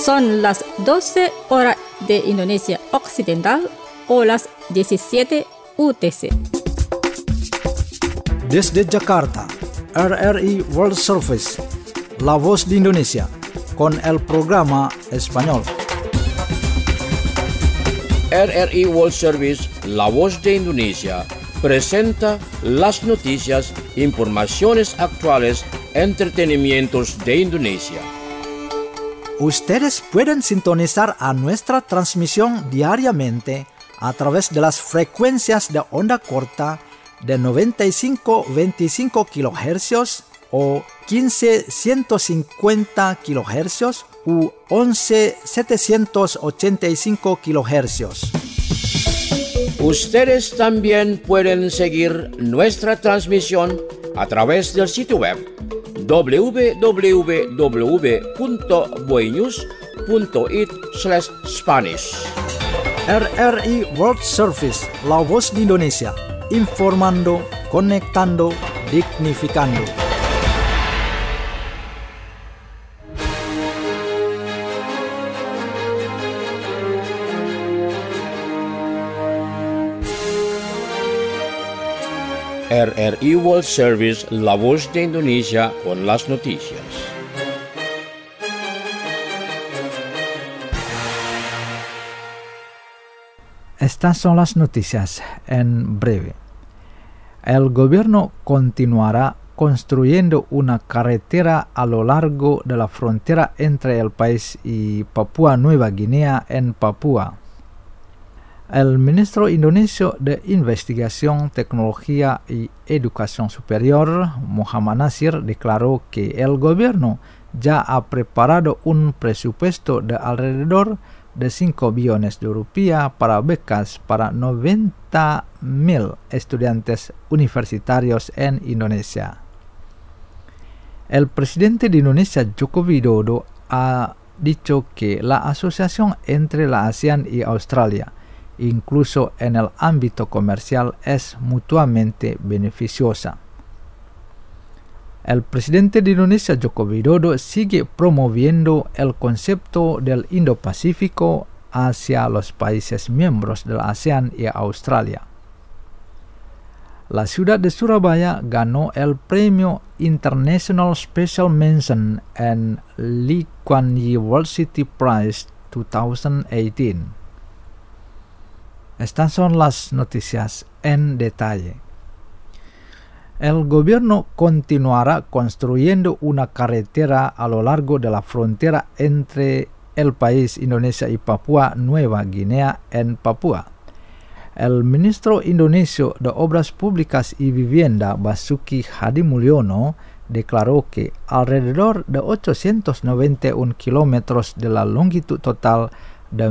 Son las 12 horas de Indonesia Occidental o las 17 UTC. Desde Jakarta, RRI World Service, La Voz de Indonesia, con el programa español. RRI World Service, La Voz de Indonesia, presenta las noticias, informaciones actuales, entretenimientos de Indonesia. Ustedes pueden sintonizar a nuestra transmisión diariamente a través de las frecuencias de onda corta de 95-25 kHz o 15-150 kHz u 11-785 kHz. Ustedes también pueden seguir nuestra transmisión a través del sitio web www.boenews.it/Spanish. RRI World Service, La Voz de Indonesia, informando, conectando, dignificando. RRI World Service, La Voz de Indonesia, con las noticias. Estas son las noticias en breve. El gobierno continuará construyendo una carretera a lo largo de la frontera entre el país y Papúa Nueva Guinea en Papúa. El ministro indonesio de Investigación, Tecnología y Educación Superior, Muhammad Nasir, declaró que el gobierno ya ha preparado un presupuesto de alrededor de 5 billones de rupiah para becas para 90.000 estudiantes universitarios en Indonesia. El presidente de Indonesia, Joko Widodo, ha dicho que la asociación entre la ASEAN y Australia, incluso en el ámbito comercial, es mutuamente beneficiosa. El presidente de Indonesia, Joko Widodo, sigue promoviendo el concepto del Indo-Pacífico hacia los países miembros de la ASEAN y Australia. La ciudad de Surabaya ganó el premio International Special Mention en Lee Kuan Yew World City Prize 2018. Estas son las noticias en detalle. El gobierno continuará construyendo una carretera a lo largo de la frontera entre el país Indonesia y Papúa Nueva Guinea en Papúa. El ministro indonesio de Obras Públicas y Vivienda, Basuki Hadimulyono, declaró que alrededor de 891 kilómetros de la longitud total de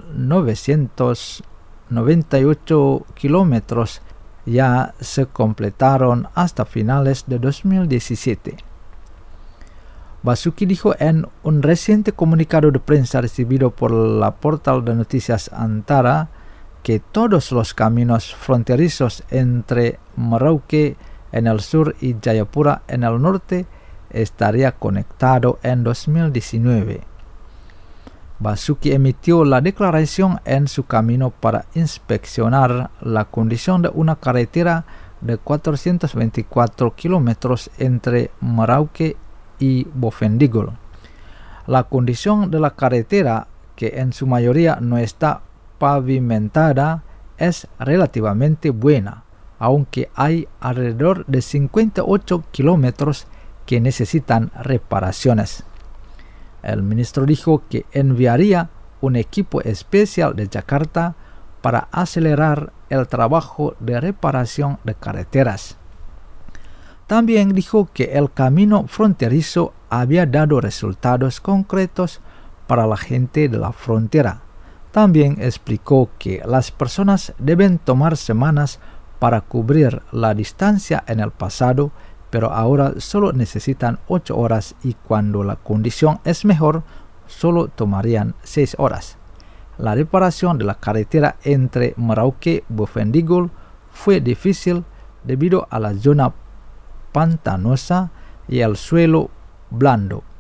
1.998 kilómetros ya se completaron hasta finales de 2017. Basuki dijo en un reciente comunicado de prensa recibido por la portal de noticias Antara que todos los caminos fronterizos entre Merauke en el sur y Jayapura en el norte estaría conectado en 2019. Basuki emitió la declaración en su camino para inspeccionar la condición de una carretera de 424 kilómetros entre Merauke y Bovendigul. La condición de la carretera, que en su mayoría no está pavimentada, es relativamente buena, aunque hay alrededor de 58 kilómetros que necesitan reparaciones. El ministro dijo que enviaría un equipo especial de Jakarta para acelerar el trabajo de reparación de carreteras. También dijo que el camino fronterizo había dado resultados concretos para la gente de la frontera. También explicó que las personas deben tomar semanas para cubrir la distancia en el pasado, pero ahora solo necesitan 8 horas y cuando la condición es mejor, solo tomarían 6 horas. La reparación de la carretera entre Merauke y Bovendigul fue difícil debido a la zona pantanosa y el suelo blando.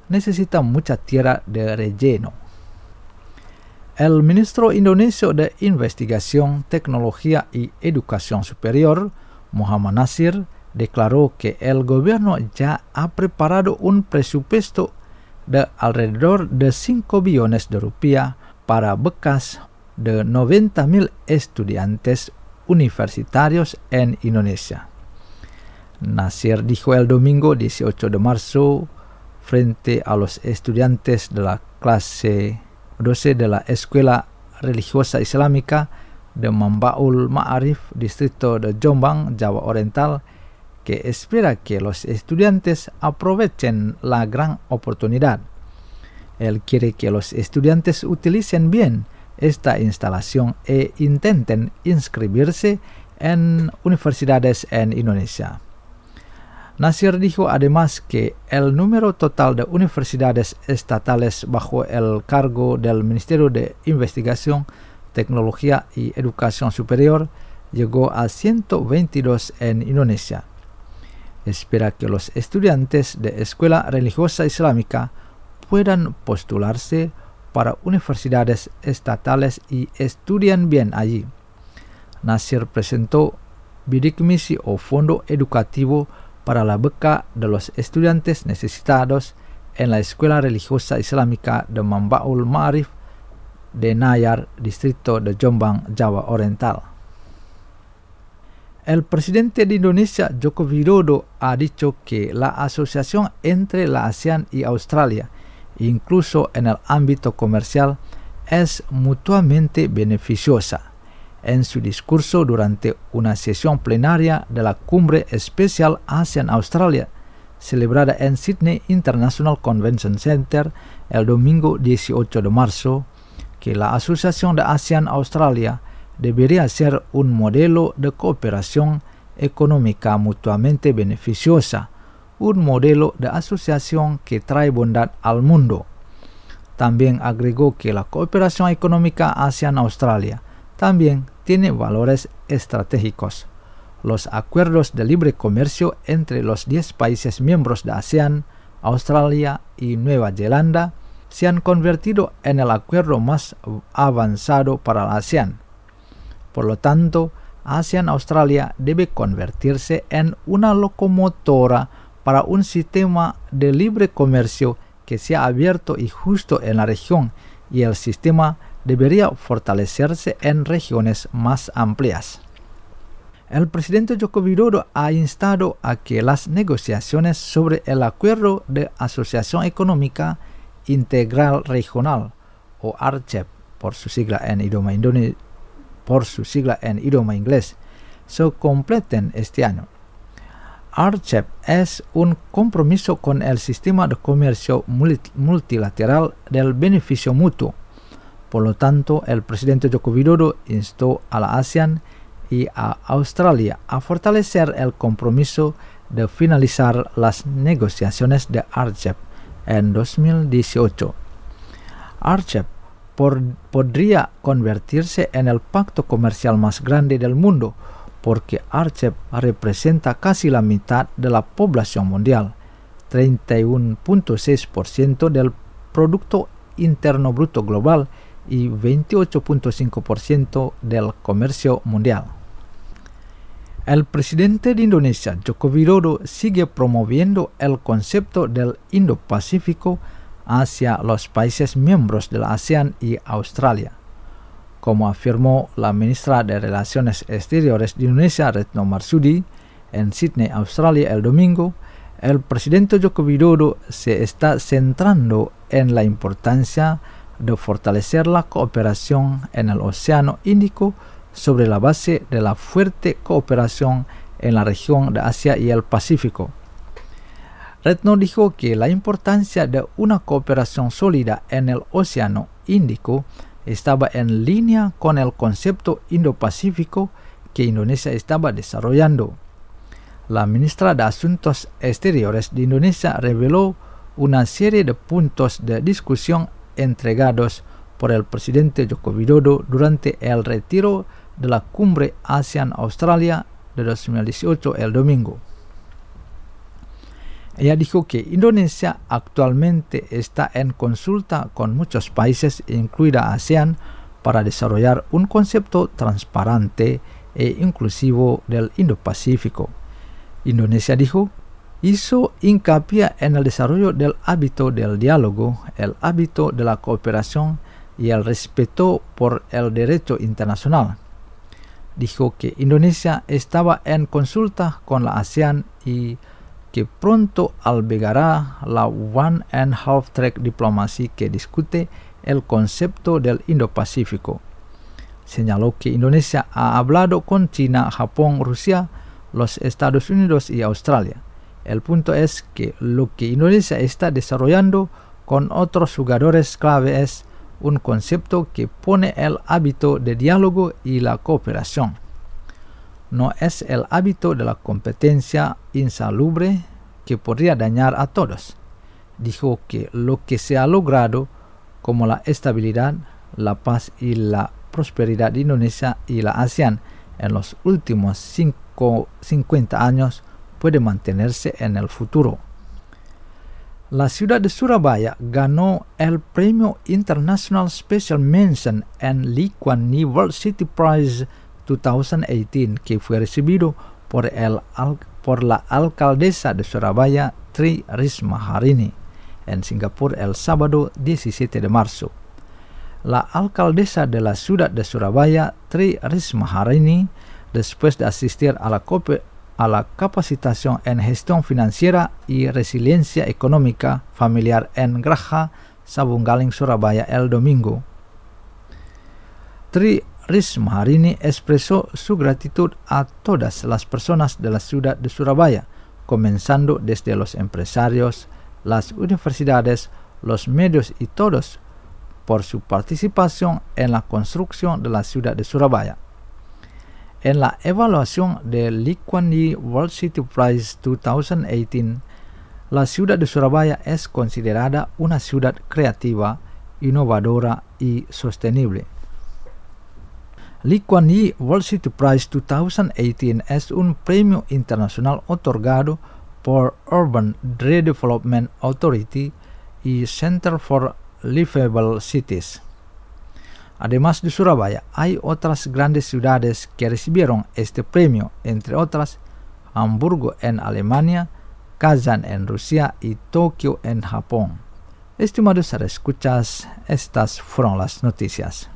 necesita mucha tierra de relleno. El ministro indonesio de Investigación, Tecnología y Educación Superior, Muhammad Nasir, declaró que el gobierno ya ha preparado un presupuesto de alrededor de 5 billones de rupiah para becas de 90.000 estudiantes universitarios en Indonesia. Nasir dijo el domingo 18 de marzo frente a los estudiantes de la clase 12 de la Escuela Religiosa Islámica de Mambaul Ma'arif, distrito de Jombang, Java Oriental, que espera que los estudiantes aprovechen la gran oportunidad. Él quiere que los estudiantes utilicen bien esta instalación e intenten inscribirse en universidades en Indonesia. Nasir dijo además que el número total de universidades estatales bajo el cargo del Ministerio de Investigación, Tecnología y Educación Superior llegó a 122 en Indonesia. Espera que los estudiantes de Escuela Religiosa Islámica puedan postularse para universidades estatales y estudien bien allí. Nasir presentó bidik misi o fondo educativo para la beca de los estudiantes necesitados en la Escuela Religiosa Islámica de Mambaul Ma'arif de Nayar, distrito de Jombang, Java Oriental. El presidente de Indonesia, Joko Widodo, ha dicho que la asociación entre la ASEAN y Australia, incluso en el ámbito comercial, es mutuamente beneficiosa. En su discurso durante una sesión plenaria de la Cumbre Especial ASEAN-Australia, celebrada en Sydney International Convention Center el domingo 18 de marzo, que la Asociación de ASEAN-Australia debería ser un modelo de cooperación económica mutuamente beneficiosa, un modelo de asociación que trae bondad al mundo. También agregó que la cooperación económica ASEAN-Australia también tiene valores estratégicos. Los acuerdos de libre comercio entre los 10 países miembros de ASEAN, Australia y Nueva Zelanda se han convertido en el acuerdo más avanzado para la ASEAN. Por lo tanto, ASEAN-Australia debe convertirse en una locomotora para un sistema de libre comercio que sea abierto y justo en la región, y el sistema debería fortalecerse en regiones más amplias. El presidente Joko Widodo ha instado a que las negociaciones sobre el Acuerdo de Asociación Económica Integral Regional, o RCEP por su sigla en idioma inglés, se completen este año. RCEP es un compromiso con el sistema de comercio multilateral del beneficio mutuo. Por lo tanto, el presidente Joko Widodo instó a la ASEAN y a Australia a fortalecer el compromiso de finalizar las negociaciones de RCEP en 2018. RCEP podría convertirse en el pacto comercial más grande del mundo, porque RCEP representa casi la mitad de la población mundial, 31.6% del Producto Interno Bruto Global y 28.5% del comercio mundial. El presidente de Indonesia, Joko Widodo, sigue promoviendo el concepto del Indo-Pacífico hacia los países miembros de la ASEAN y Australia. Como afirmó la ministra de Relaciones Exteriores de Indonesia, Retno Marsudi, en Sydney, Australia, el domingo, el presidente Joko Widodo se está centrando en la importancia de fortalecer la cooperación en el Océano Índico sobre la base de la fuerte cooperación en la región de Asia y el Pacífico. Retno dijo que la importancia de una cooperación sólida en el Océano Índico estaba en línea con el concepto Indo-Pacífico que Indonesia estaba desarrollando. La ministra de Asuntos Exteriores de Indonesia reveló una serie de puntos de discusión entregados por el presidente Joko Widodo durante el retiro de la Cumbre ASEAN-Australia de 2018 el domingo. Ella dijo que Indonesia actualmente está en consulta con muchos países, incluida ASEAN, para desarrollar un concepto transparente e inclusivo del Indo-Pacífico. Indonesia, dijo, hizo hincapié en el desarrollo del hábito del diálogo, el hábito de la cooperación y el respeto por el derecho internacional. Dijo que Indonesia estaba en consulta con la ASEAN y que pronto albergará la One and Half Track Diplomacy que discute el concepto del Indo-Pacífico. Señaló que Indonesia ha hablado con China, Japón, Rusia, los Estados Unidos y Australia. El punto es que lo que Indonesia está desarrollando con otros jugadores clave es un concepto que pone el hábito de diálogo y la cooperación. No es el hábito de la competencia insalubre que podría dañar a todos. Dijo que lo que se ha logrado, como la estabilidad, la paz y la prosperidad de Indonesia y la ASEAN en los últimos 50 años, puede mantenerse en el futuro. La ciudad de Surabaya ganó el premio International Special Mention en Lee Kuan Yew World City Prize 2018 que fue recibido por la alcaldesa de Surabaya, Tri Risma Harini, en Singapur el sábado 17 de marzo. La alcaldesa de la ciudad de Surabaya, Tri Risma Harini, después de asistir a la capacitación en gestión financiera y resiliencia económica familiar en Geraha Sabunggaling, Surabaya el domingo. Tri Risma Harini expresó su gratitud a todas las personas de la ciudad de Surabaya, comenzando desde los empresarios, las universidades, los medios y todos, por su participación en la construcción de la ciudad de Surabaya. En la evaluación del Lee Kuan Yew World City Prize 2018, la ciudad de Surabaya es considerada una ciudad creativa, innovadora y sostenible. Lee Kuan Yew World City Prize 2018 es un premio internacional otorgado por Urban Redevelopment Authority y Center for Livable Cities. Además de Surabaya, hay otras grandes ciudades que recibieron este premio, entre otras Hamburgo en Alemania, Kazán en Rusia y Tokio en Japón. Estimados escuchas, estas fueron las noticias.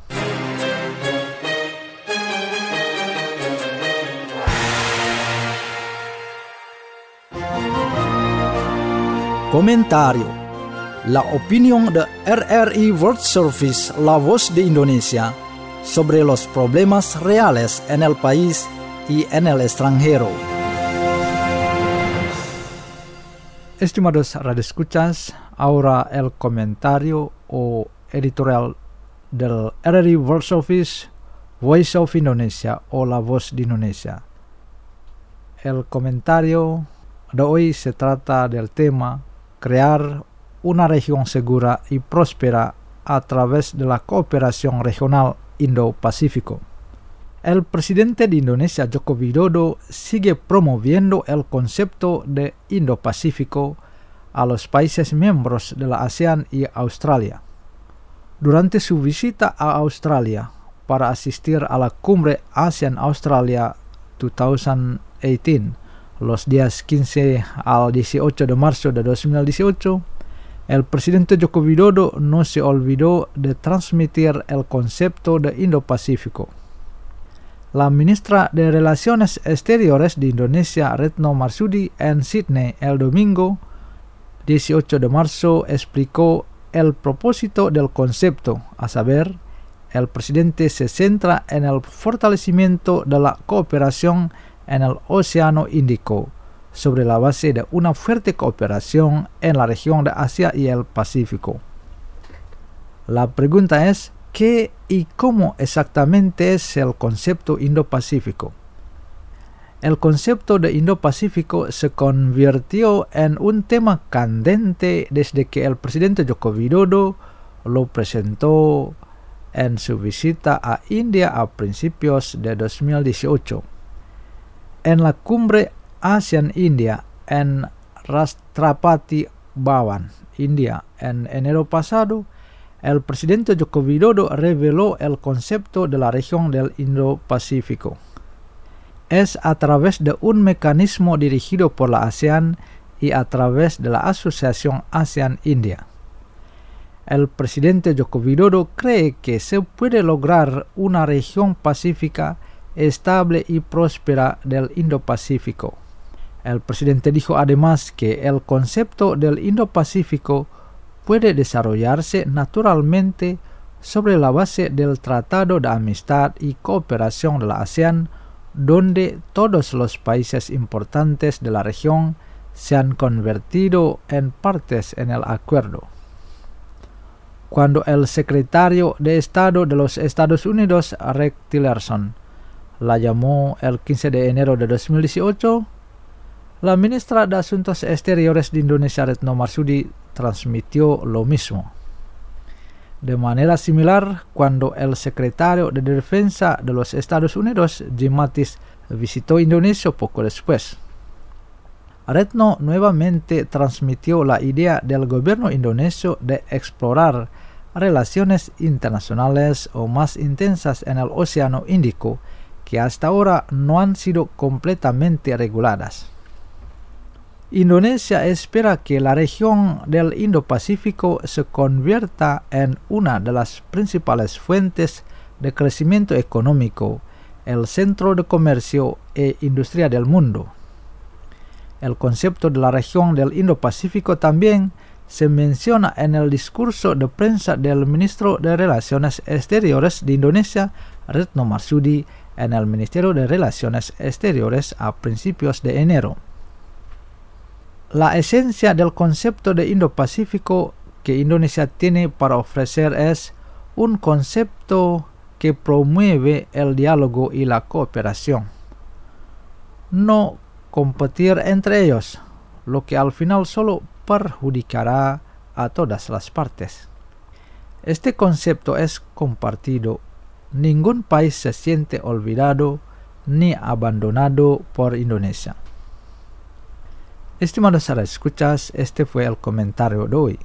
Comentario. La opinión de RRI World Service, la voz de Indonesia, sobre los problemas reales en el país y en el extranjero. Estimados radioescuchas, ahora el comentario o editorial del RRI World Service, Voice of Indonesia o la voz de Indonesia. El comentario de hoy se trata del tema crear una región segura y próspera a través de la cooperación regional Indo-Pacífico. El presidente de Indonesia, Joko Widodo, sigue promoviendo el concepto de Indo-Pacífico a los países miembros de la ASEAN y Australia. Durante su visita a Australia para asistir a la cumbre ASEAN-Australia 2018, los días 15 al 18 de marzo de 2018, el presidente Joko Widodo no se olvidó de transmitir el concepto de Indo-Pacífico. La ministra de Relaciones Exteriores de Indonesia, Retno Marsudi, en Sydney el domingo 18 de marzo explicó el propósito del concepto, a saber, el presidente se centra en el fortalecimiento de la cooperación en el Océano Índico, sobre la base de una fuerte cooperación en la región de Asia y el Pacífico. La pregunta es, ¿qué y cómo exactamente es el concepto Indo-Pacífico? El concepto de Indo-Pacífico se convirtió en un tema candente desde que el presidente Joko Widodo lo presentó en su visita a India a principios de 2018. En la cumbre ASEAN-India en Rashtrapati Bhavan, India. En enero pasado, el presidente Joko Widodo reveló el concepto de la región del Indo-Pacífico. Es a través de un mecanismo dirigido por la ASEAN y a través de la Asociación ASEAN-India. El presidente Joko Widodo cree que se puede lograr una región pacífica estable y próspera del Indo-Pacífico. El presidente dijo además que el concepto del Indo-Pacífico puede desarrollarse naturalmente sobre la base del Tratado de Amistad y Cooperación de la ASEAN, donde todos los países importantes de la región se han convertido en partes en el acuerdo. Cuando el secretario de Estado de los Estados Unidos, Rex Tillerson, la llamó el 15 de enero de 2018, la ministra de Asuntos Exteriores de Indonesia, Retno Marsudi, transmitió lo mismo. De manera similar, cuando el secretario de Defensa de los Estados Unidos, Jim Mattis, visitó Indonesia poco después, Retno nuevamente transmitió la idea del gobierno indonesio de explorar relaciones internacionales o más intensas en el Océano Índico, que hasta ahora no han sido completamente reguladas. Indonesia espera que la región del Indo-Pacífico se convierta en una de las principales fuentes de crecimiento económico, el centro de comercio e industria del mundo. El concepto de la región del Indo-Pacífico también se menciona en el discurso de prensa del ministro de Relaciones Exteriores de Indonesia, Retno Marsudi, en el Ministerio de Relaciones Exteriores a principios de enero. La esencia del concepto de Indo-Pacífico que Indonesia tiene para ofrecer es un concepto que promueve el diálogo y la cooperación, no competir entre ellos, lo que al final solo perjudicará a todas las partes. Este concepto es compartido. Ningún país se siente olvidado ni abandonado por Indonesia. Estimados escuchas, este fue el comentario de hoy.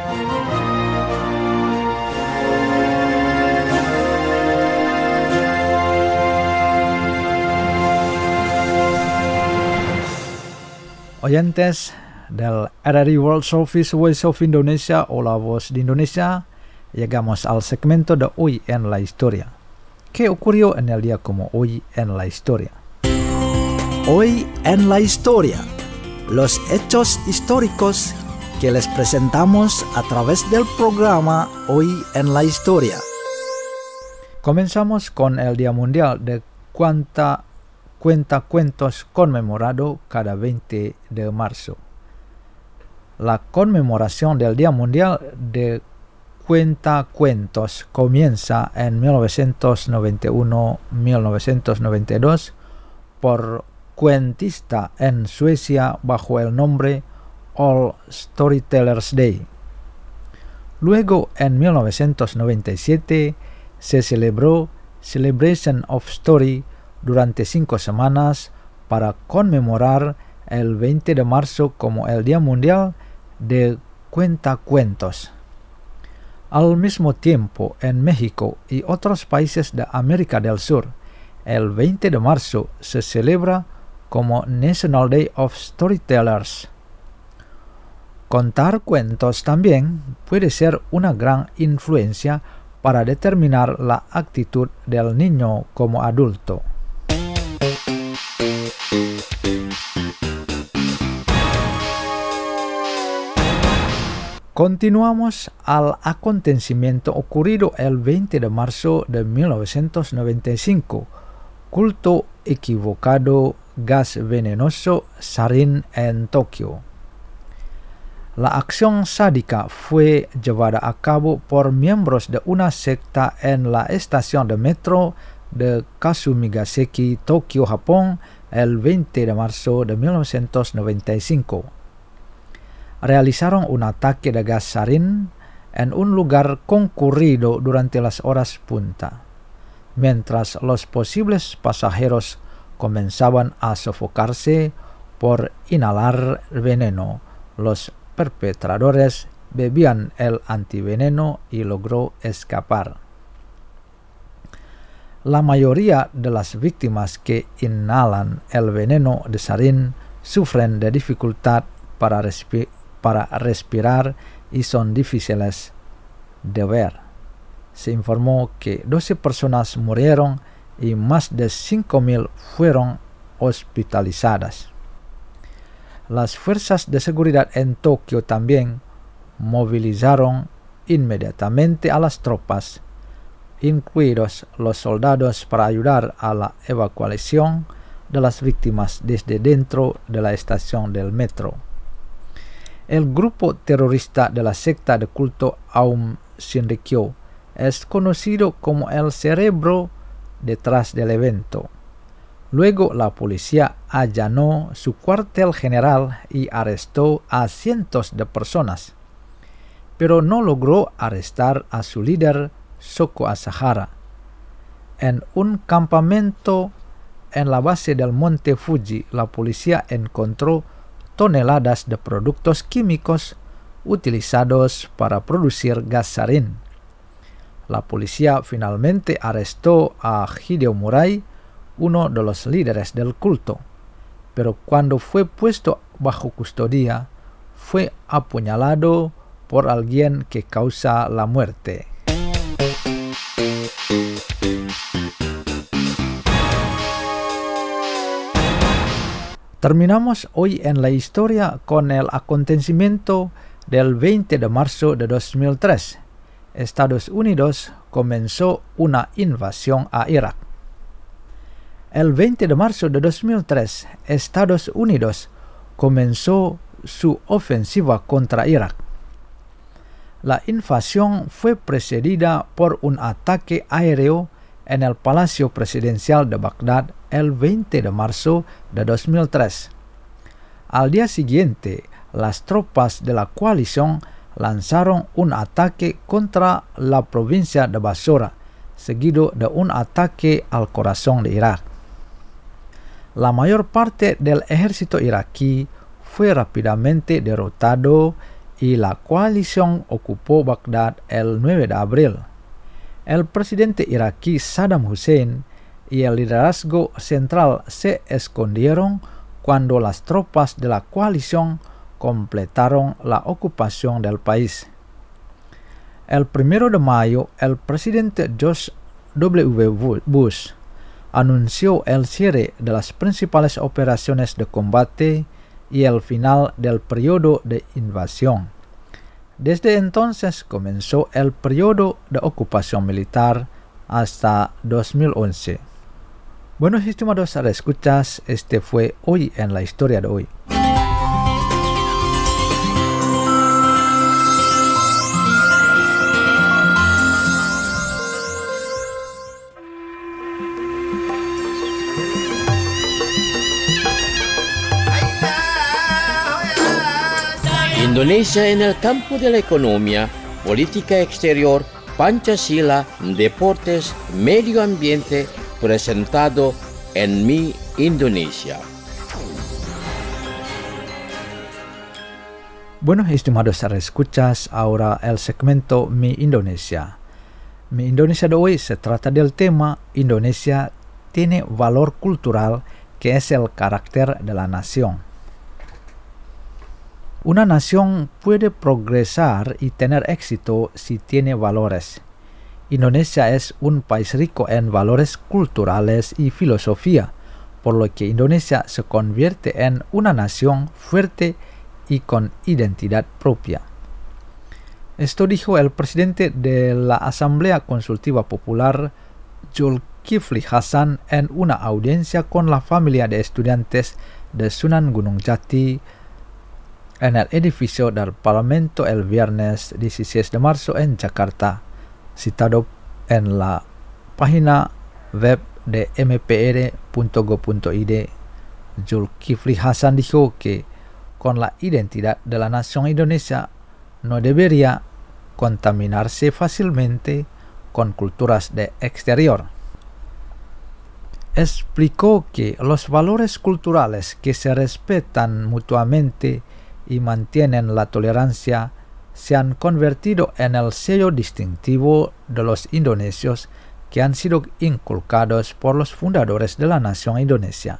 Oyentes del RRI World Service Voice of Indonesia o La Voz de Indonesia, llegamos al segmento de Hoy en la Historia. ¿Qué ocurrió en el día como hoy en la historia? Hoy en la Historia. Los hechos históricos que les presentamos a través del programa Hoy en la Historia. Comenzamos con el Día Mundial de Cuentacuentos conmemorado cada 20 de marzo. La conmemoración del Día Mundial de Cuentacuentos comienza en 1991-1992 por cuentista en Suecia bajo el nombre All Storytellers Day. Luego, en 1997, se celebró Celebration of Story durante 5 semanas para conmemorar el 20 de marzo como el Día Mundial de Cuentacuentos. Al mismo tiempo, en México y otros países de América del Sur, el 20 de marzo se celebra como National Day of Storytellers. Contar cuentos también puede ser una gran influencia para determinar la actitud del niño como adulto. Continuamos al acontecimiento ocurrido el 20 de marzo de 1995, culto equivocado gas venenoso sarin en Tokio. La acción sádica fue llevada a cabo por miembros de una secta en la estación de metro de Kasumigaseki, Tokio, Japón, el 20 de marzo de 1995. Realizaron un ataque de gas sarin en un lugar concurrido durante las horas punta, mientras los posibles pasajeros comenzaban a sofocarse por inhalar veneno. Los perpetradores bebían el antiveneno y logró escapar. La mayoría de las víctimas que inhalan el veneno de sarín sufren de dificultad para respirar y son difíciles de ver. Se informó que 12 personas murieron y más de 5.000 fueron hospitalizadas. Las fuerzas de seguridad en Tokio también movilizaron inmediatamente a las tropas, incluidos los soldados, para ayudar a la evacuación de las víctimas desde dentro de la estación del metro. El grupo terrorista de la secta de culto Aum Shinrikyo es conocido como el cerebro detrás del evento. Luego la policía allanó su cuartel general y arrestó a cientos de personas, pero no logró arrestar a su líder, Shoko Asahara. En un campamento en la base del monte Fuji, la policía encontró toneladas de productos químicos utilizados para producir gas sarín. La policía finalmente arrestó a Hideo Murai, uno de los líderes del culto, pero cuando fue puesto bajo custodia, fue apuñalado por alguien que causa la muerte. Terminamos hoy en la historia con el acontecimiento del 20 de marzo de 2003. Estados Unidos comenzó una invasión a Irak. El 20 de marzo de 2003, Estados Unidos comenzó su ofensiva contra Irak. La invasión fue precedida por un ataque aéreo en el Palacio Presidencial de Bagdad el 20 de marzo de 2003. Al día siguiente, las tropas de la coalición lanzaron un ataque contra la provincia de Basora, seguido de un ataque al corazón de Irak. La mayor parte del ejército iraquí fue rápidamente derrotado y la coalición ocupó Bagdad el 9 de abril. El presidente iraquí Saddam Hussein y el liderazgo central se escondieron cuando las tropas de la coalición completaron la ocupación del país. El 1 de mayo, el presidente George W. Bush anunció el cierre de las principales operaciones de combate y el final del periodo de invasión. Desde entonces comenzó el periodo de ocupación militar hasta 2011. Bueno, estimados escuchas, este fue Hoy en la Historia de hoy. Indonesia en el campo de la economía, política exterior, Pancasila, deportes, medio ambiente, presentado en Mi Indonesia. Bueno, estimados escuchas, ahora el segmento Mi Indonesia. Mi Indonesia de hoy se trata del tema Indonesia tiene valor cultural, que es el carácter de la nación. Una nación puede progresar y tener éxito si tiene valores. Indonesia es un país rico en valores culturales y filosofía, por lo que Indonesia se convierte en una nación fuerte y con identidad propia. Esto dijo el presidente de la Asamblea Consultiva Popular, Zulkifli Hasan, en una audiencia con la familia de estudiantes de Sunan Gunung Jati en el edificio del Parlamento el viernes 16 de marzo en Jakarta, citado en la página web de mpr.go.id. Zulkifli Hasan dijo que con la identidad de la nación Indonesia no debería contaminarse fácilmente con culturas de exterior. explicó que los valores culturales que se respetan mutuamente y mantienen la tolerancia se han convertido en el sello distintivo de los indonesios que han sido inculcados por los fundadores de la nación indonesia.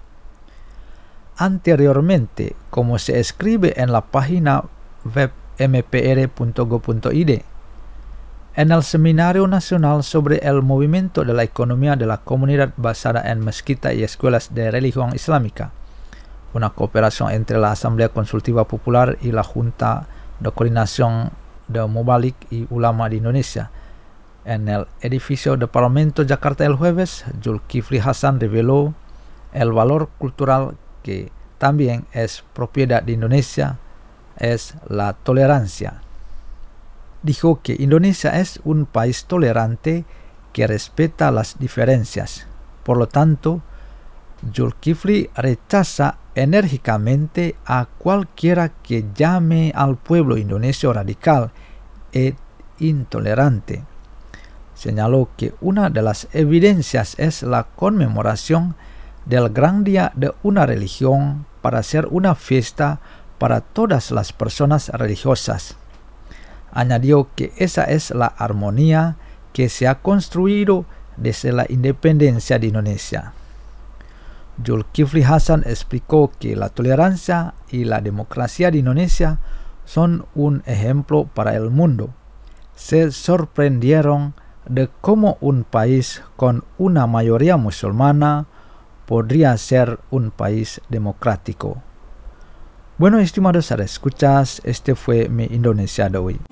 Anteriormente, como se escribe en la página web mpr.go.id, en el Seminario Nacional sobre el Movimiento de la Economía de la Comunidad basada en mezquita y escuelas de religión islámica, una cooperación entre la Asamblea Consultiva Popular y la Junta de Coordinación de Mubalik y Ulama de Indonesia, en el edificio de Parlamento Jakarta el jueves, Zulkifli Hasan reveló el valor cultural que también es propiedad de Indonesia, es la tolerancia. Dijo que Indonesia es un país tolerante que respeta las diferencias. Por lo tanto, Zulkifli rechaza enérgicamente a cualquiera que llame al pueblo indonesio radical e intolerante. Señaló que una de las evidencias es la conmemoración del gran día de una religión para ser una fiesta para todas las personas religiosas. Añadió que esa es la armonía que se ha construido desde la independencia de Indonesia. Zulkifli Hasan explicó que la tolerancia y la democracia de Indonesia son un ejemplo para el mundo. Se sorprendieron de cómo un país con una mayoría musulmana podría ser un país democrático. Bueno, estimados escuchas, este fue mi Indonesia de hoy.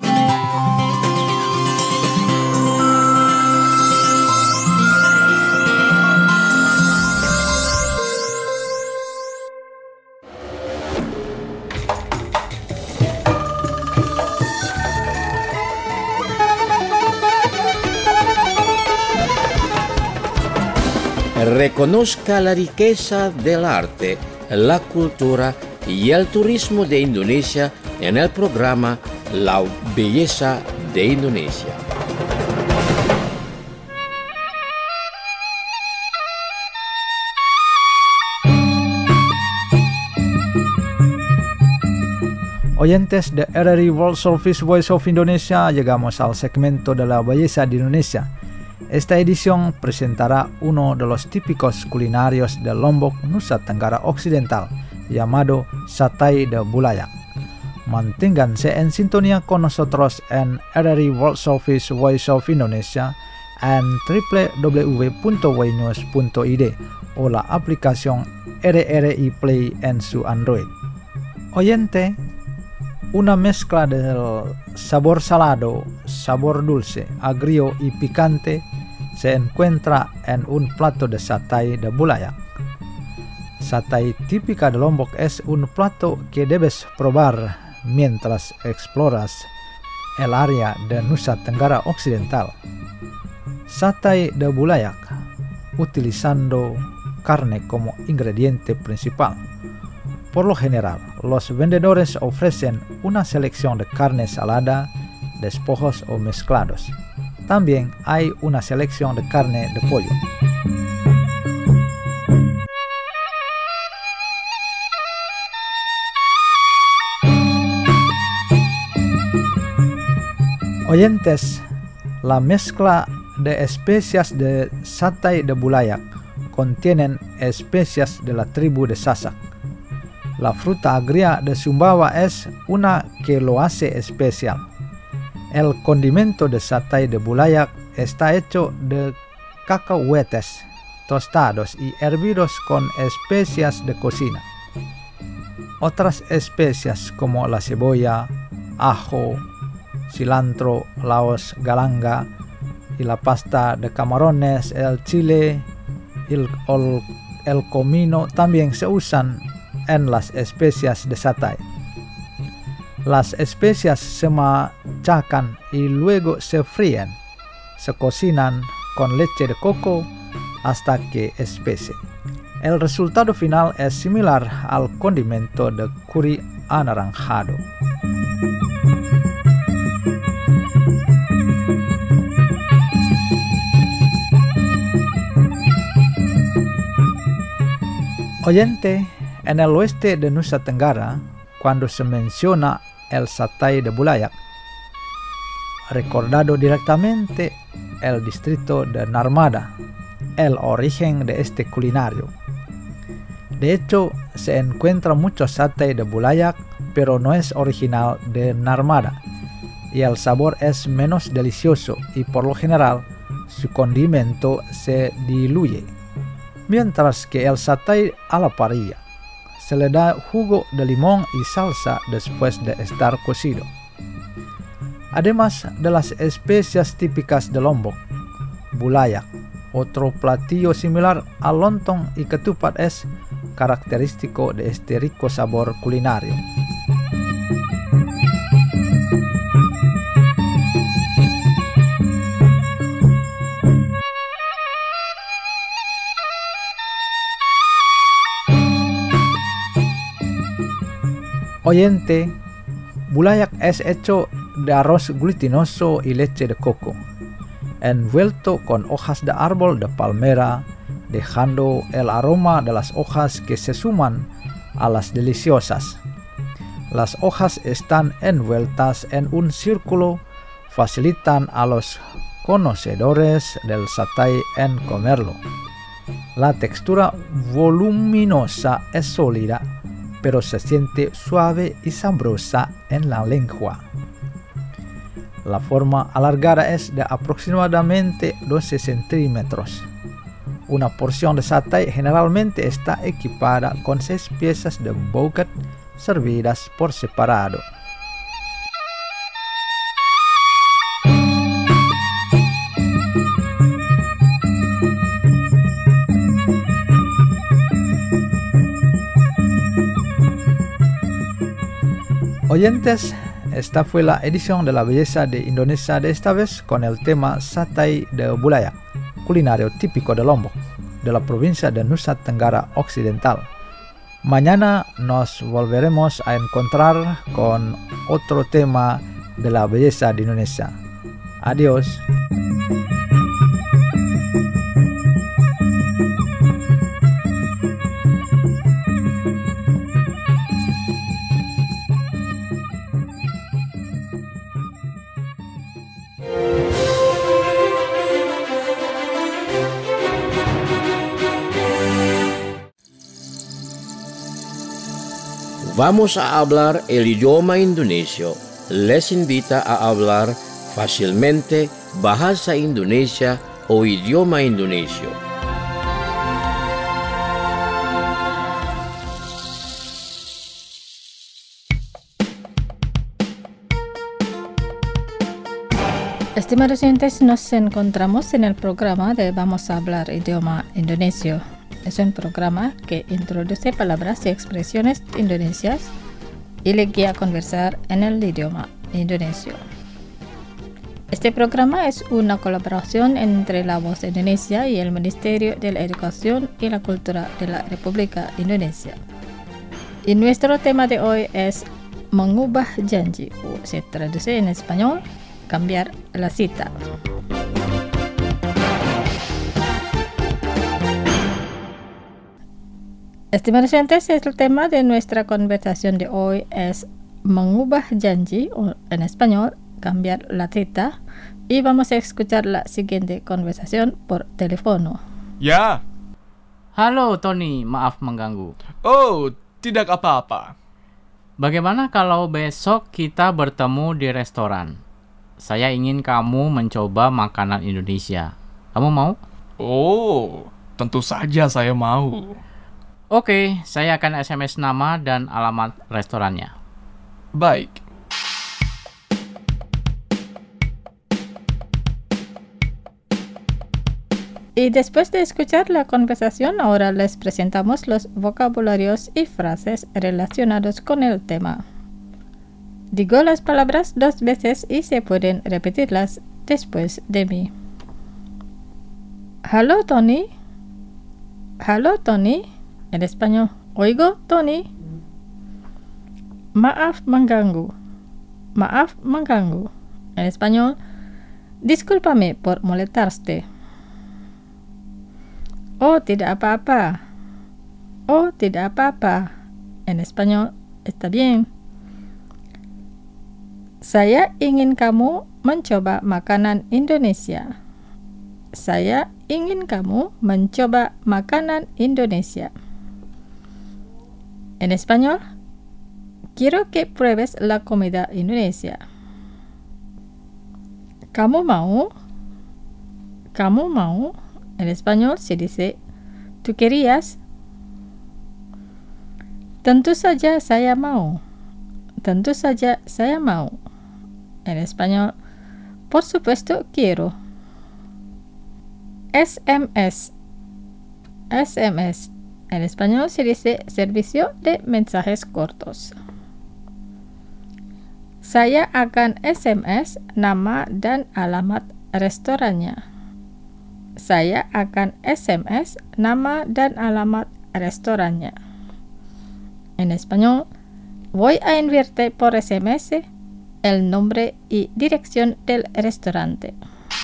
Reconozca la riqueza del arte, la cultura y el turismo de Indonesia en el programa La Belleza de Indonesia. Oyentes de RRI World Service Voice of Indonesia, llegamos al segmento de la belleza de Indonesia. Esta edición presentará uno de los típicos culinarios de Lombok, Nusa Tenggara Occidental, llamado satay de bulayak. Manténganse en sintonía con nosotros en RRI World Service Voice of Indonesia en www.wnews.id o la aplicación RRI Play en su Android. Oyente, una mezcla del sabor salado, sabor dulce, agrio y picante se encuentra en un plato de satay de bulayak. Satay típica de Lombok es un plato que debes probar mientras exploras el área de Nusa Tenggara Occidental. Satay de bulayak, utilizando carne como ingrediente principal. Por lo general, los vendedores ofrecen una selección de carne salada, despojos o mezclados. También hay una selección de carne de pollo. Oyentes, la mezcla de especias de satay de bulayak contienen especias de la tribu de Sasak. La fruta agria de Sumbawa es una que lo hace especial. El condimento de satay de bulayak está hecho de cacahuetes tostados y hervidos con especias de cocina. Otras especias como la cebolla, ajo, cilantro, laos, galanga y la pasta de camarones, el chile y el comino también se usan en las especias de satay. Las especias se machacan y luego se fríen. Se cocinan con leche de coco hasta que espese. El resultado final es similar al condimento de curry anaranjado. Oyente, en el oeste de Nusa Tenggara, cuando se menciona el satay de Bulayak, recordado directamente el distrito de Narmada, el origen de este culinario. De hecho, se encuentra mucho satay de Bulayak, pero no es original de Narmada, y el sabor es menos delicioso y por lo general su condimento se diluye. Mientras que el satay a la parrilla se le da jugo de limón y salsa después de estar cocido. Además de las especias típicas de Lombok, Bulayak, otro platillo similar al lontong y ketupat es característico de este rico sabor culinario. Oyente, Bulayak es hecho de arroz glutinoso y leche de coco, envuelto con hojas de árbol de palmera, dejando el aroma de las hojas que se suman a las deliciosas. Las hojas están envueltas en un círculo, facilitan a los conocedores del satay en comerlo. La textura voluminosa es sólida, pero se siente suave y sabrosa en la lengua. La forma alargada es de aproximadamente 12 centímetros. Una porción de satay generalmente está equipada con 6 piezas de bouquet servidas por separado. Oyentes, esta fue la edición de La Belleza de Indonesia de esta vez con el tema satay de Bulayak, culinario típico de Lombok, de la provincia de Nusa Tenggara Occidental. Mañana nos volveremos a encontrar con otro tema de la belleza de Indonesia. Adiós. Vamos a hablar el idioma indonesio. Les invita a hablar fácilmente bahasa Indonesia o idioma indonesio. Estimados oyentes, nos encontramos en el programa de Vamos a hablar idioma indonesio. Es un programa que introduce palabras y expresiones indonesias y le guía a conversar en el idioma indonesio. Este programa es una colaboración entre La Voz de Indonesia y el Ministerio de la Educación y la Cultura de la República Indonesia. Y nuestro tema de hoy es mengubah janji, o se traduce en español, cambiar la cita. Estimados oyentes, el tema de nuestra conversación de hoy es mengubah janji, o en español, cambiar la cita, y vamos a escuchar la siguiente conversación por teléfono. Ya. Halo Tony, maaf mengganggu. Oh, tidak apa-apa. Bagaimana kalau besok kita bertemu di restoran? Saya ingin kamu mencoba makanan Indonesia. Kamu mau? Oh, tentu saja saya mau. Oke, saya akan SMS nama dan alamat restorannya. Baik. Y después de escuchar la conversación, ahora les presentamos los vocabularios y frases relacionados con el tema. Digo las palabras 2 veces y se pueden repetirlas después de mí. Halo Tony. Halo Tony. En español, oigo Tony. Maaf mengganggu. Maaf mengganggu. En español, discúlpame por molestarte. Oh, tidak apa-apa. Oh, tidak apa-apa. En español, está bien. Saya ingin kamu mencoba makanan Indonesia. Saya ingin kamu mencoba makanan Indonesia. En español, quiero que pruebes la comida Indonesia. ¿Kamu mau? ¿Kamu mau? En español se dice, ¿tú querías? Tentu saja saya mau. Tentu saja saya mau. En español, por supuesto quiero. SMS. SMS. En español se dice servicio de mensajes cortos. Saya akan SMS nama dan alamat restorannya. Saya akan SMS nama dan alamat restorannya. En español, voy a enviarte por SMS el nombre y dirección del restaurante.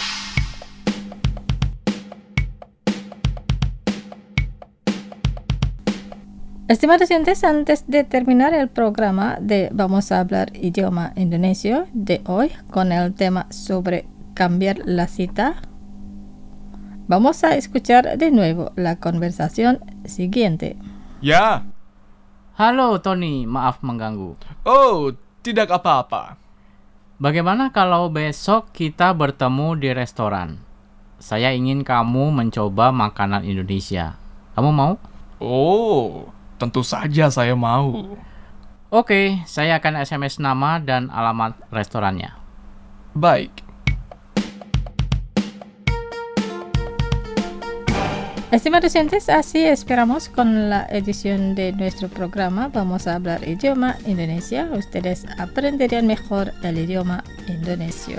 Estimados oyentes, antes de terminar el programa de Vamos a hablar idioma indonesio de hoy con el tema sobre cambiar la cita, vamos a escuchar de nuevo la conversación siguiente. Ya. Halo Tony, maaf mengganggu. Oh, tidak apa-apa. Bagaimana kalau besok kita bertemu di restoran? Saya ingin kamu mencoba makanan Indonesia. Kamu mau? Oh, tentu saja saya mau. Oke, saya akan SMS nama dan alamat restorannya. Baik. Estimados oyentes, así esperamos con la edición de nuestro programa Vamos a hablar idioma Indonesia. Ustedes aprenderían mejor el idioma indonesio.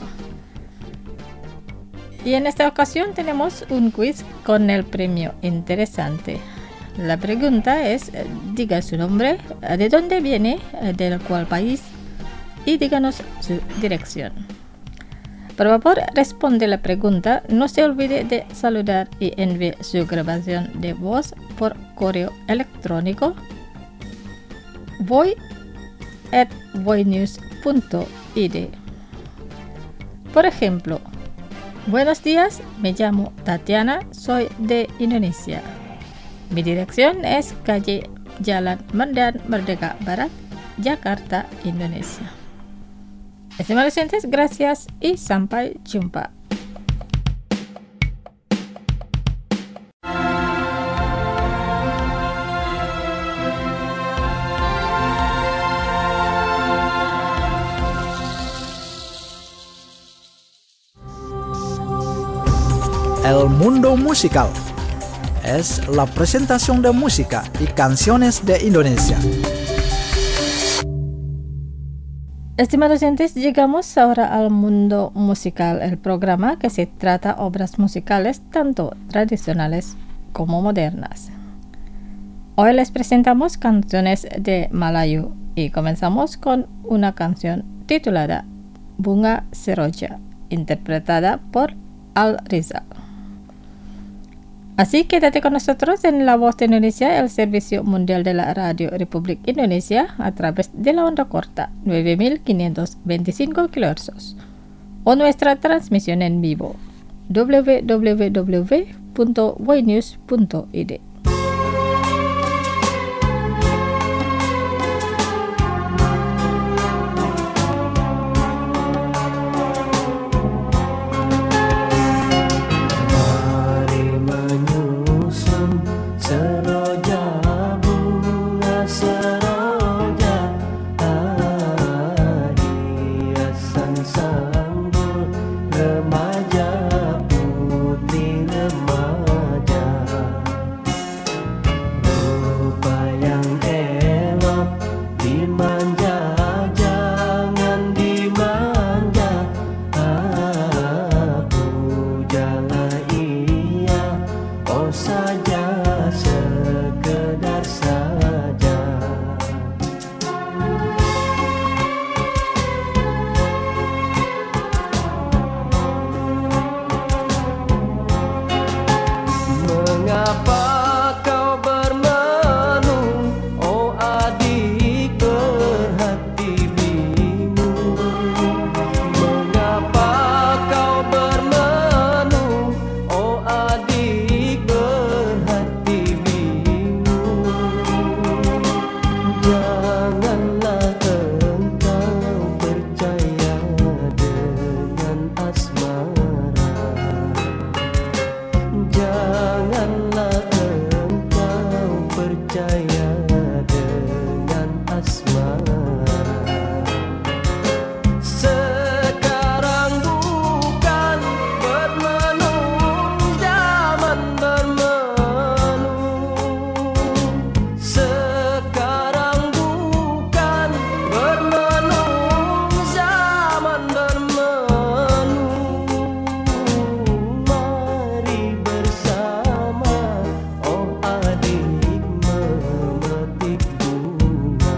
Y en esta ocasión tenemos un quiz con el premio interesante. La pregunta es, diga su nombre, de dónde viene, del cual país y díganos su dirección. Por favor, responde la pregunta. No se olvide de saludar y enviar su grabación de voz por correo electrónico voy@voinews.id. Por ejemplo, buenos días, me llamo Tatiana, soy de Indonesia. Mi dirección es calle Jalan Medan Merdeka Barat, Jakarta, Indonesia. Estimados oyentes, gracias y sampai jumpa. El mundo musical es la presentación de música y canciones de Indonesia. Estimados oyentes, llegamos ahora al mundo musical, el programa que se trata obras musicales tanto tradicionales como modernas. Hoy les presentamos canciones de Malayu y comenzamos con una canción titulada Bunga Seroja, interpretada por Al Rizal. Así quédate con nosotros en La Voz de Indonesia, el servicio mundial de la Radio Republik Indonesia, a través de la onda corta 9525 kHz o nuestra transmisión en vivo www.voinews.id. percaya dengan asmara. Sekarang bukan bermenung, zaman bermenung. Sekarang bukan bermenung, zaman bermenung. Mari bersama, oh adik, memetik bunga.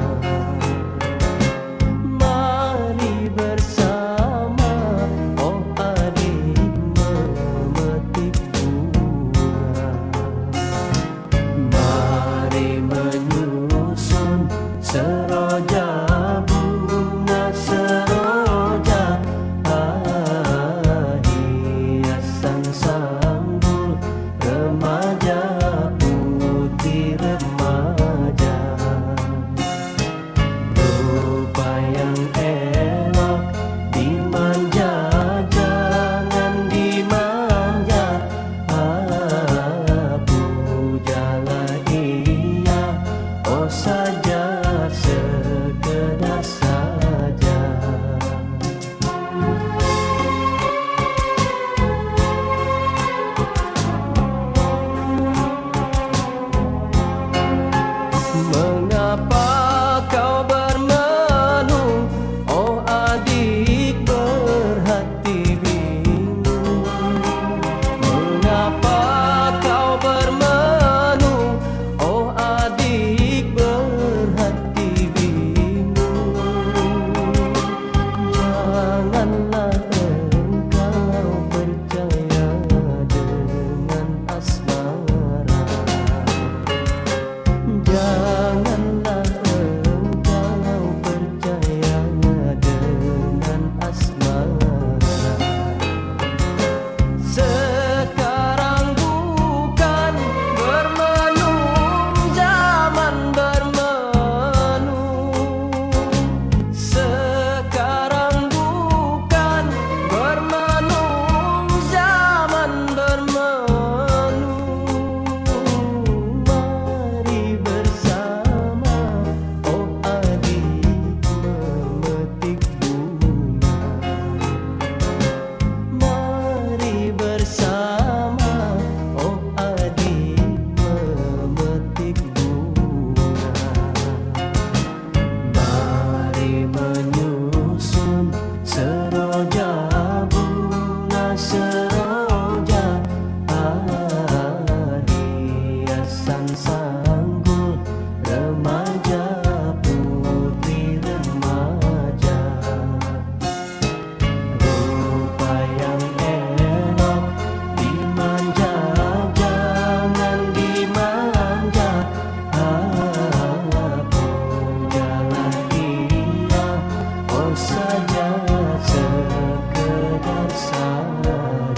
Mari bersama, oh adik, memetik bunga. Mari menyusun seroja bunga, seroja hiasan sanggul remaja, putih remaja. Rupa yang elok dimanja, jangan dimanja. Pujalah ia, oh saja, sekedar saja. Mengapa kau bermenung, oh adik, berhati bingung? Mengapa kau bermenung, oh adik, berhati bingung? Janganlah engkau percaya dengan asmara. Janganlah engkau percaya dengan asmara. Sekarang bukan bermenung, zaman bermenung. Sekarang bukan bermenung, zaman bermenung. Mari bersama, oh adik, memetik bunga. Mari bersama, oh adik, memetik bunga. Mari menyusun seroja bunga, seroja hiasan sanggul remaja, putih remaja. Rupa yang elok dimanja, jangan dimanja. Pujalah ia, oh saja, sekedar saja.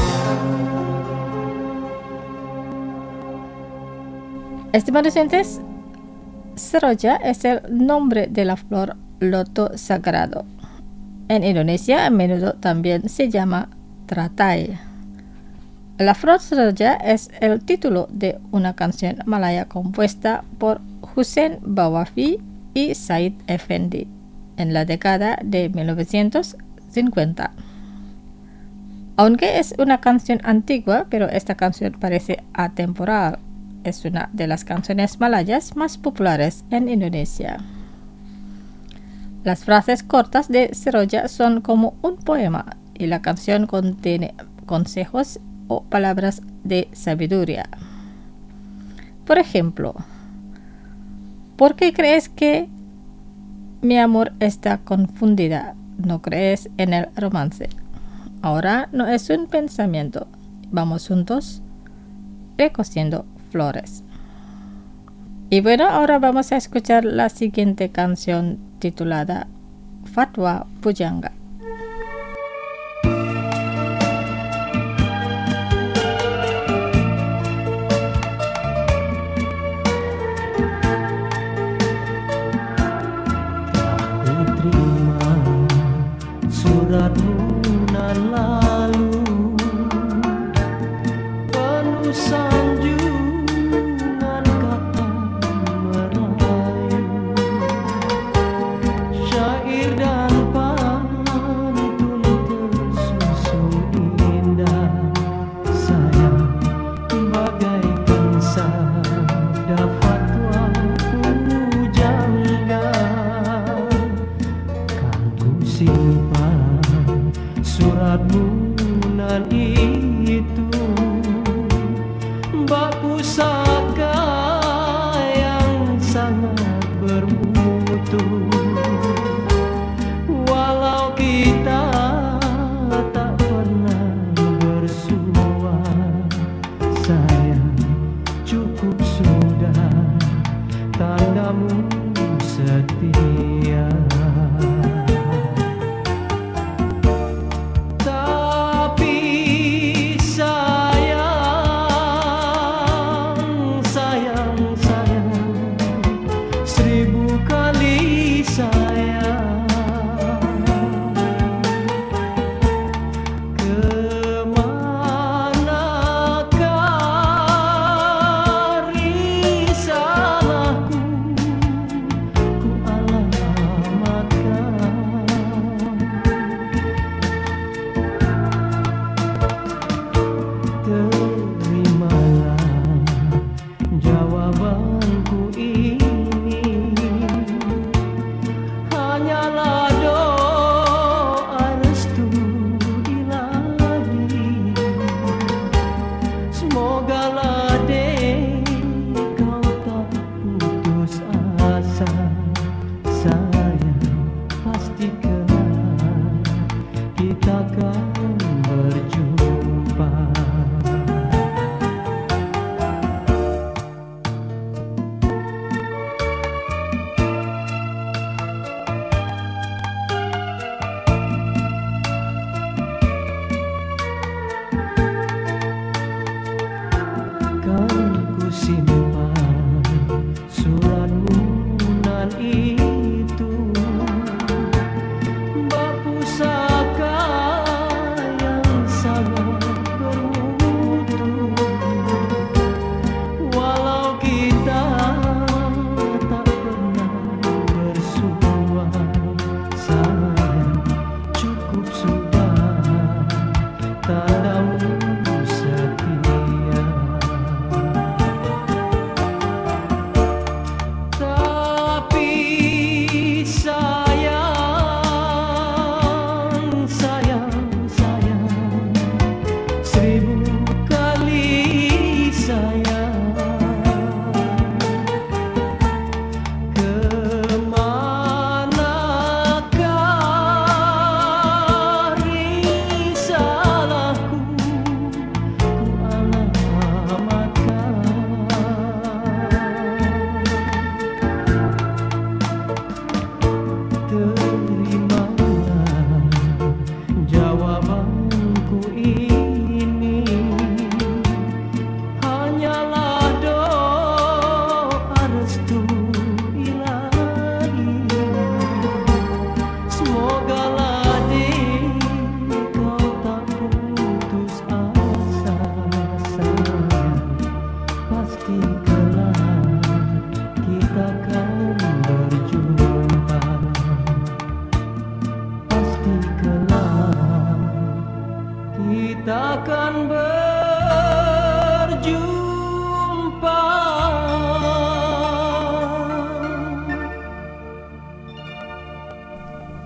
Estimados oyentes, seroja es el nombre de la flor loto sagrado. En Indonesia a menudo también se llama teratai. La flor seroja es el título de una canción malaya compuesta por Hussein Bawafi y Said Effendi en la década de 1950. Aunque es una canción antigua, pero esta canción parece atemporal. Es una de las canciones malayas más populares en Indonesia. Las frases cortas de seroja son como un poema y la canción contiene consejos o palabras de sabiduría. Por ejemplo, ¿por qué crees que mi amor está confundida? ¿No crees en el romance? Ahora no es un pensamiento. Vamos juntos recogiendo flores. Y bueno, ahora vamos a escuchar la siguiente canción titulada Fatwa Pujangga. suratmu nan lalu penuh sanjungan kata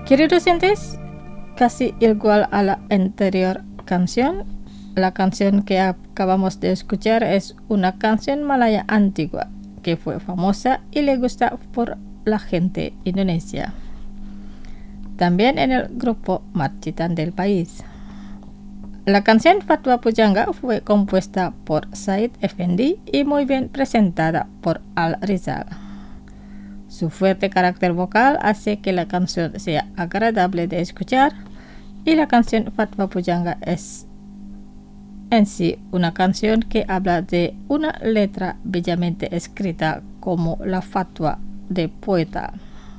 Queridos oyentes, casi igual a la anterior canción, la canción que acabamos de escuchar es una canción malaya antigua que fue famosa y le gusta por la gente indonesia. También en el grupo marchitan del país. La canción Fatwa Pujangga fue compuesta por Said Effendi y muy bien presentada por Al Rizal. Su fuerte carácter vocal hace que la canción sea agradable de escuchar y la canción Fatwa Pujangga es en sí una canción que habla de una letra bellamente escrita como la fatwa de poeta.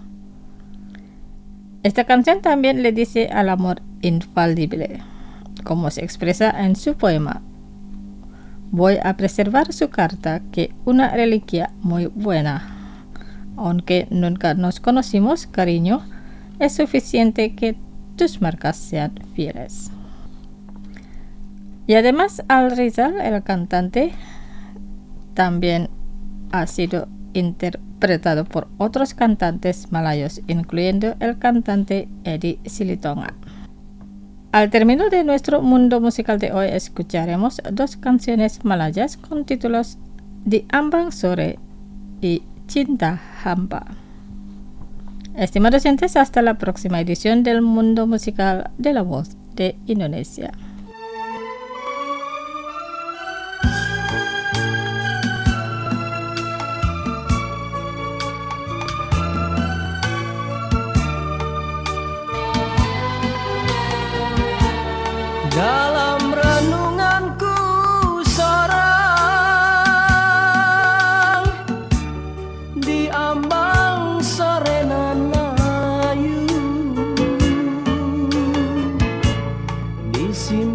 Esta canción también le dice al amor infalible, como se expresa en su poema. Voy a preservar su carta, que una reliquia muy buena. Aunque nunca nos conocimos, cariño, es suficiente que tus marcas sean fieles. Y además Al Rizal, el cantante, también ha sido interpretado por otros cantantes malayos, incluyendo el cantante Eddie Silitonga. Al término de nuestro mundo musical de hoy, escucharemos dos canciones malayas con títulos Di Ambang Sore y Cinta Hamba. Estimados oyentes, hasta la próxima edición del mundo musical de La Voz de Indonesia. Dalam renunganku sorang di ambang sore nan layu di sini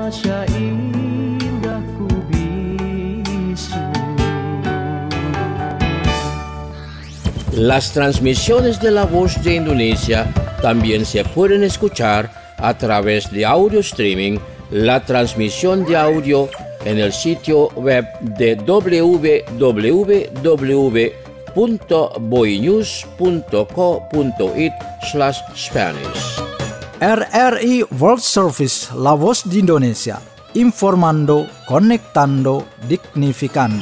Indonesia indahku bisu. Las transmisiones de La Voz de Indonesia también se pueden escuchar a través de audio streaming, la transmisión de audio en el sitio web de www.boinews.co.it/Spanish. RRI World Service, La Voz de Indonesia, informando, conectando, dignificando.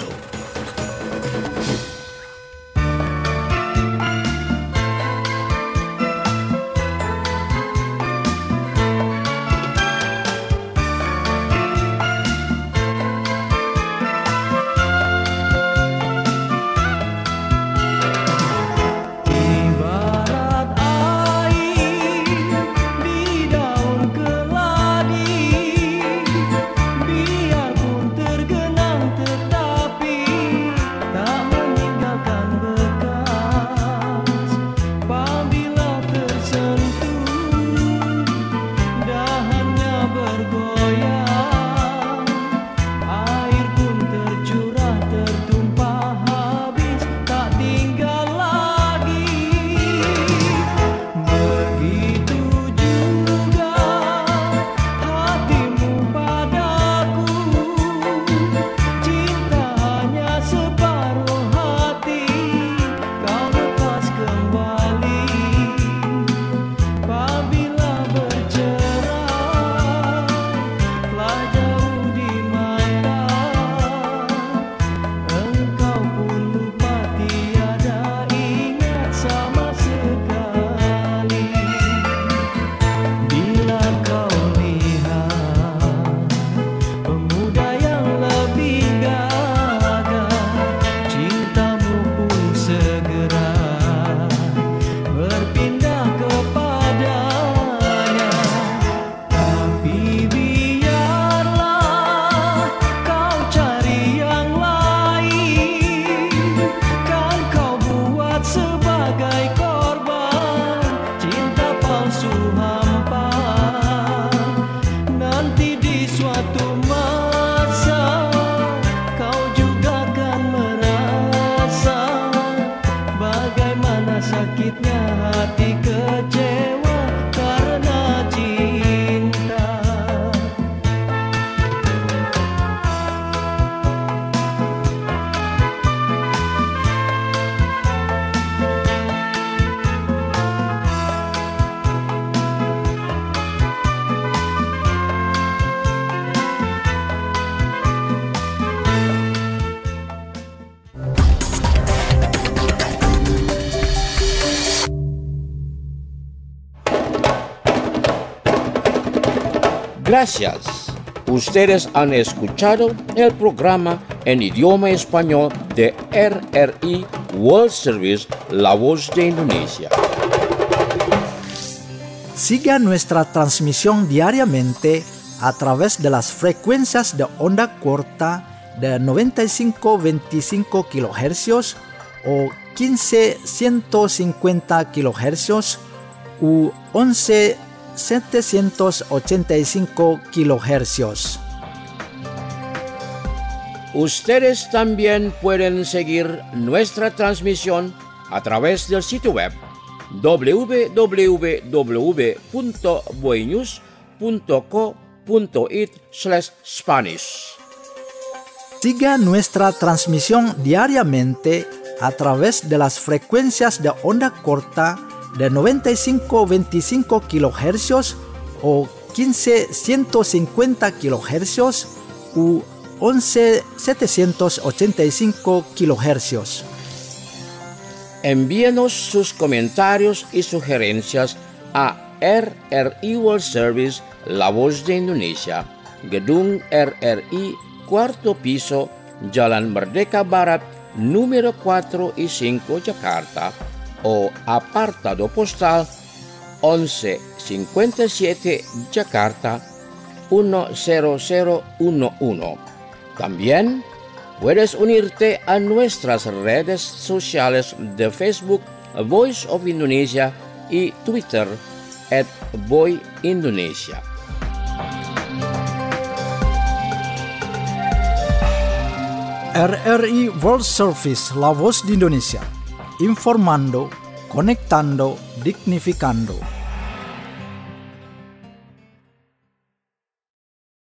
Gracias. Ustedes han escuchado el programa en idioma español de RRI World Service, La Voz de Indonesia. Siga nuestra transmisión diariamente a través de las frecuencias de onda corta de 95-25 kHz o 15-150 kHz u 11-785 kHz. Ustedes también pueden seguir nuestra transmisión a través del sitio web www.boinews.co.it/Spanish. Siga nuestra transmisión diariamente a través de las frecuencias de onda corta de 95-25 kHz o 15-150 kHz u 11-785 kHz. Envíenos sus comentarios y sugerencias a RRI World Service, La Voz de Indonesia, Gedung RRI, 4º piso, Jalan Merdeka Barat, número 4 y 5, Jakarta, o apartado postal 1157 Jakarta 10011. También puedes unirte a nuestras redes sociales de Facebook, Voice of Indonesia, y Twitter, @VoiIndonesia. RRI World Service, La Voz di Indonesia. Informando, conectando, dignificando.